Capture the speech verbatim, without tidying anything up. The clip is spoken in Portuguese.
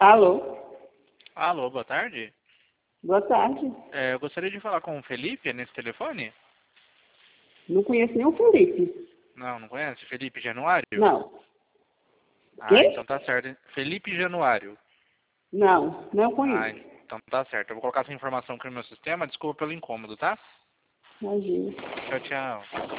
Alô? Alô, boa tarde. Boa tarde. É, eu gostaria de falar com o Felipe, é nesse telefone? Não conheço nenhum Felipe. Não, não conhece? Felipe Januário? Não. Ah, então Quê? tá certo. Felipe Januário. Não, não Ah, conheço. então tá certo. Eu vou colocar essa informação aqui no meu sistema. Desculpa pelo incômodo, tá? Imagina. Tchau, tchau.